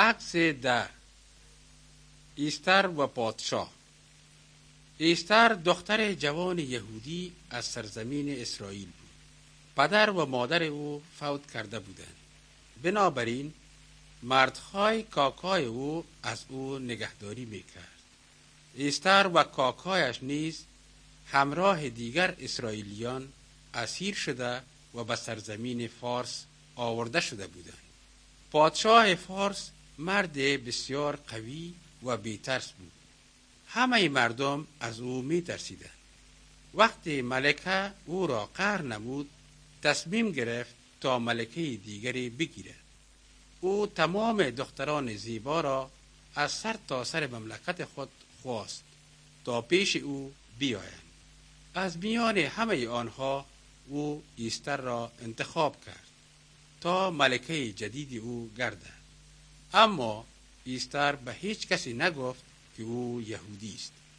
عکس 10. ایستر و پادشاه. ایستر دختر جوان یهودی از سرزمین اسرائیل بود. پدر و مادر او فوت کرده بودند. بنابراین مردهای کاکای او از او نگهداری میکرد. ایستر و کاکایش نیز همراه دیگر اسرائیلیان اسیر شده و به سرزمین فارس آورده شده بودند. پادشاه فارس مرد بسیار قوی و بی‌ترس بود. همه مردم از او می‌ترسیدند. وقتی ملکه او را قهر نمود، تصمیم گرفت تا ملکه دیگری بگیرد. او تمام دختران زیبا را از سر تا سر مملکت خود خواست تا پیش او بیایند. از میان همه آنها او ایستر را انتخاب کرد تا ملکه جدید او گردد. اما ایستر به هیچ کسی نگفت که او یهودی است.